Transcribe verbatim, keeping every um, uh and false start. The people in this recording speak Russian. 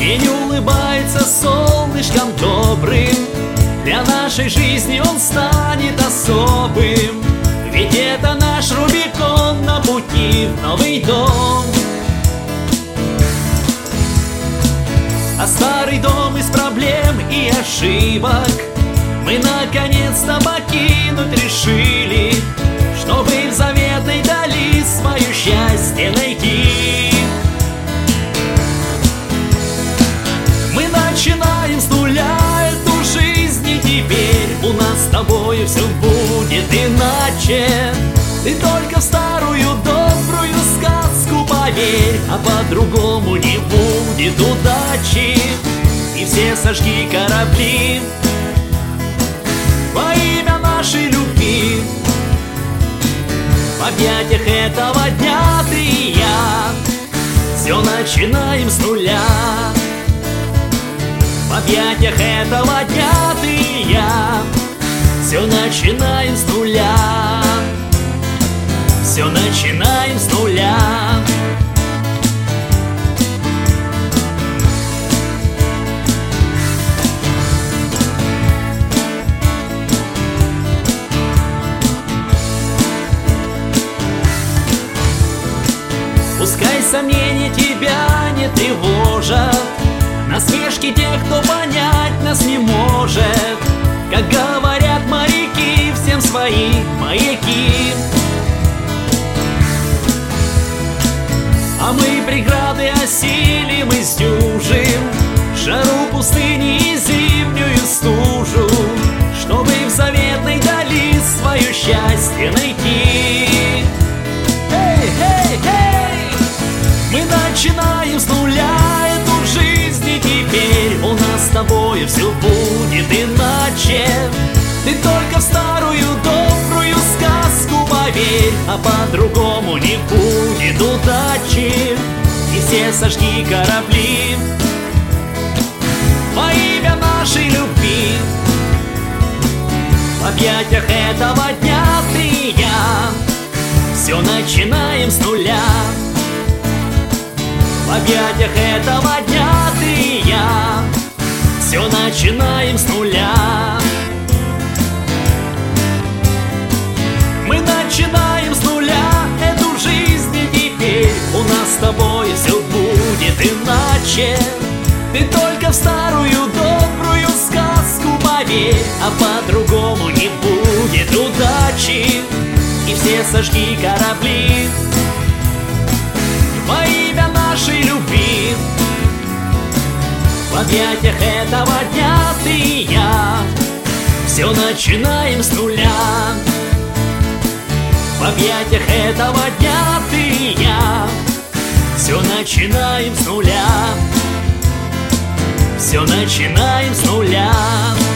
День улыбается солнышком добрым, для нашей жизни он станет особым. Ведь это наш Рубикон на пути в новый дом. А старый дом из проблем и ошибок мы наконец-то покинуть решили, чтобы в заветной дали свое счастье найти. Мы начинаем с нуля эту жизнь, и теперь у нас с тобой все будет иначе. Ты только в старую добрую сказку поверь, а по-другому не будет удачи. И все сожги корабли во имя нашей любви. В объятиях этого дня ты и я все начинаем с нуля. В объятиях этого дня ты и я все начинаем с нуля. Все начинаем с нуля. Пускай сомнения тебя не тревожат, насмешки тех, кто понять нас не может. Как говорят моряки, всем свои маяки. А мы преграды осилим и сдюжим, жару пустыни и зимнюю стужу, чтобы в заветной дали свое счастье найти. Эй, эй, эй! Мы начинаем с нуля эту жизнь, и теперь у нас с тобой все будет иначе. Ты только в старую добрую сказку поверь, а по-другому не будет удачи. И все сожги корабли во имя нашей любви. В объятиях этого дня ты и я все начинаем с нуля. В объятиях этого дня ты и я все начинаем с нуля. Мы начинаем с нуля эту жизнь, и теперь у нас с тобой все будет иначе. Ты только в старую добрую сказку поверь, а по-другому не будет удачи. И все сожги корабли во имя нашей любви. В объятиях этого дня ты и я все начинаем с нуля. В объятиях этого дня ты и я все начинаем с нуля. Все начинаем с нуля.